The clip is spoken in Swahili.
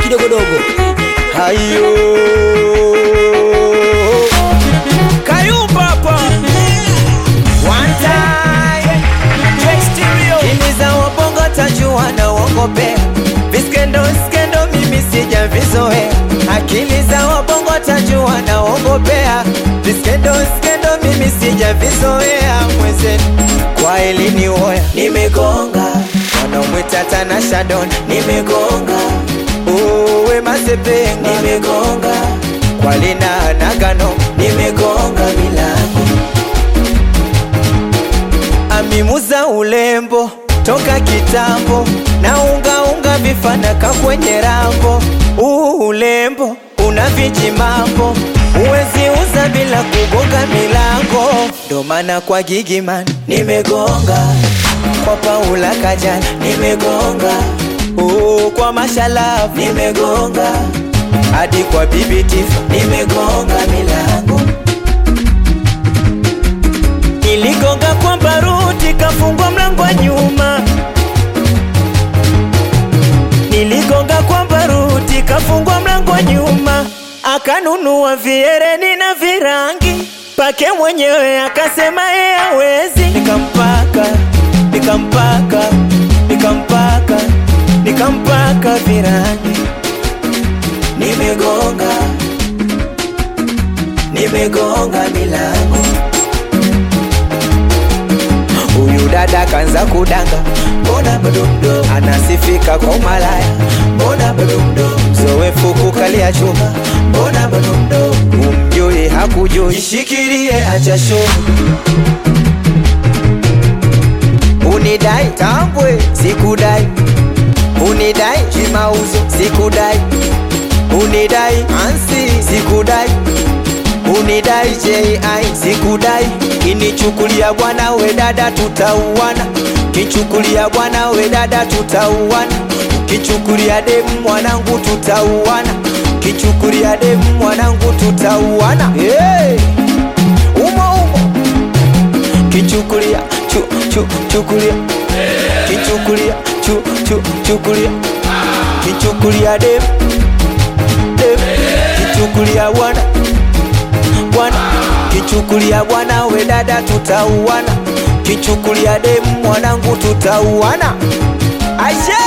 kidogodogo. Hayo Kayumba hapa one time J-Stereo Imiza wabongo tajua na wongopea Viskendo mimi sija vizoea Akili za wabongo tajua na wongopea Viskendo mimi sija vizoea Mwezeni kwa elini woya nimegonga Wanaumwita Tanasha Donna nimegonga Uwe Masepenga nimegonga Kwa Lina Nagano nimegonga milango Amimuza ulembo toka kitambo na unga vifanaka kwenye rambo ulembo una vijimambo uwezi uza bila kugonga milango ndo maana kwa Gigiman nimegonga kwa Paula Kajala nimegonga kwa Mashalavu nimegonga hadi kwa Bibi Tifa nimegonga milango niligonga kwa Baruti kafungwa mlango wa nyuma niligonga kwa Baruti kafungwa mlango wa nyuma akanunua viereni na virangi pake mwenyewe akasema yeye hawezi nikampaka virangi nimegonga milango Huyu dada kanza kudanga mbona bado mdogo anasifika kwa malaya mbona bado mdogo zoefu kukalia chuma mbona bado mdogo umjui hakujui ishikilie acha show unidai tambwe sikudai unidai kimauzo sikudai unidai ansi sikudai unidai J.I. sikudai kinichukulia bwana we dada tutauana kichukulia bwana we dada tutauana kichukulia demu mwanangu tutauana kichukulia demu mwanangu tutauana hey! umo kichukulia chukulia kichukulia chukulia kichukulia demu kichukulia bwana kichukulia bwana we dada tutauana kichukulia demu mwanangu tutauana Aisha